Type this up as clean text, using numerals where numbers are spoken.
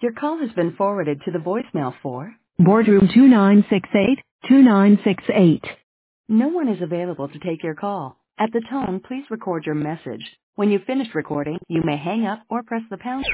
Your call has been forwarded to the voicemail for Boardroom 2968. no one is available to take your call. At the tone, please record your message. When you've finished recording, you may hang up or press the pound.